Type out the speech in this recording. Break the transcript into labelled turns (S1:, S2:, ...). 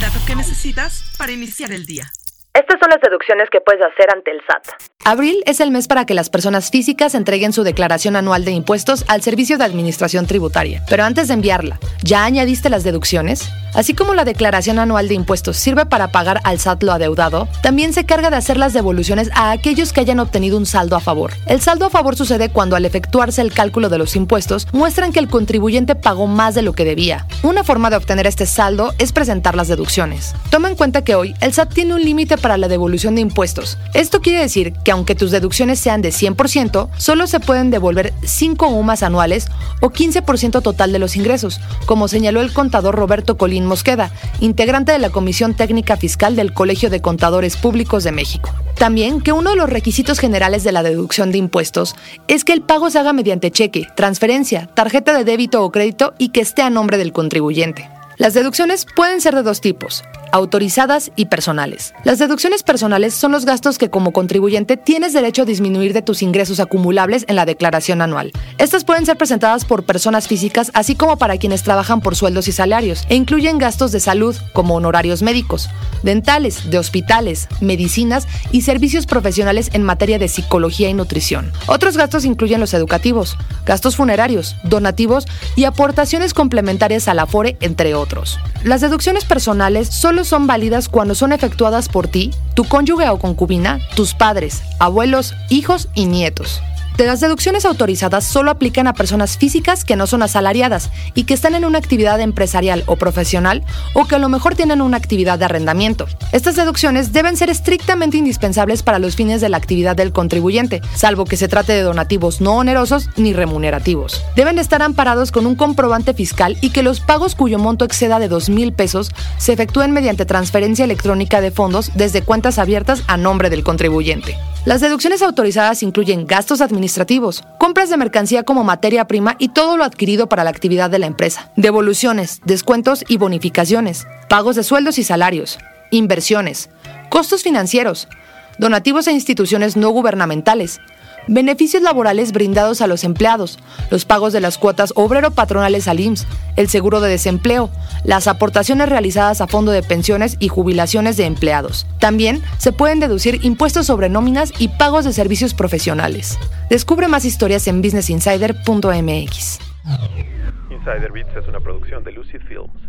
S1: dato que necesitas para iniciar el día.
S2: Estas son las deducciones que puedes hacer ante el SAT.
S3: Abril es el mes para que las personas físicas entreguen su declaración anual de impuestos al Servicio de Administración Tributaria. Pero antes de enviarla, ¿ya añadiste las deducciones? Así como la declaración anual de impuestos sirve para pagar al SAT lo adeudado, también se carga de hacer las devoluciones a aquellos que hayan obtenido un saldo a favor. El saldo a favor sucede cuando al efectuarse el cálculo de los impuestos muestran que el contribuyente pagó más de lo que debía. Una forma de obtener este saldo es presentar las deducciones. Toma en cuenta que hoy el SAT tiene un límite para la devolución de impuestos. Esto quiere decir que aunque tus deducciones sean de 100%, solo se pueden devolver 5 UMAS anuales o 15% total de los ingresos, como señaló el contador Roberto Colín Mosqueda, integrante de la Comisión Técnica Fiscal del Colegio de Contadores Públicos de México. También que uno de los requisitos generales de la deducción de impuestos es que el pago se haga mediante cheque, transferencia, tarjeta de débito o crédito y que esté a nombre del contribuyente. Las deducciones pueden ser de dos tipos: autorizadas y personales. Las deducciones personales son los gastos que como contribuyente tienes derecho a disminuir de tus ingresos acumulables en la declaración anual. Estas pueden ser presentadas por personas físicas, así como para quienes trabajan por sueldos y salarios, e incluyen gastos de salud como honorarios médicos, dentales, de hospitales, medicinas y servicios profesionales en materia de psicología y nutrición. Otros gastos incluyen los educativos, gastos funerarios, donativos y aportaciones complementarias al Afore, entre otros. Las deducciones personales solo son válidas cuando son efectuadas por ti, tu cónyuge o concubina, tus padres, abuelos, hijos y nietos. Las deducciones autorizadas solo aplican a personas físicas que no son asalariadas y que están en una actividad empresarial o profesional o que a lo mejor tienen una actividad de arrendamiento. Estas deducciones deben ser estrictamente indispensables para los fines de la actividad del contribuyente, salvo que se trate de donativos no onerosos ni remunerativos. Deben estar amparados con un comprobante fiscal y que los pagos cuyo monto exceda de 2,000 pesos se efectúen mediante transferencia electrónica de fondos desde cuentas abiertas a nombre del contribuyente. Las deducciones autorizadas incluyen gastos administrativos, compras de mercancía como materia prima y todo lo adquirido para la actividad de la empresa, devoluciones, descuentos y bonificaciones, pagos de sueldos y salarios, inversiones, costos financieros, donativos a instituciones no gubernamentales, beneficios laborales brindados a los empleados, los pagos de las cuotas obrero-patronales al IMSS, el seguro de desempleo, las aportaciones realizadas a fondo de pensiones y jubilaciones de empleados. También se pueden deducir impuestos sobre nóminas y pagos de servicios profesionales. Descubre más historias en businessinsider.mx.
S4: Insider Bits es una producción de Lucid Films.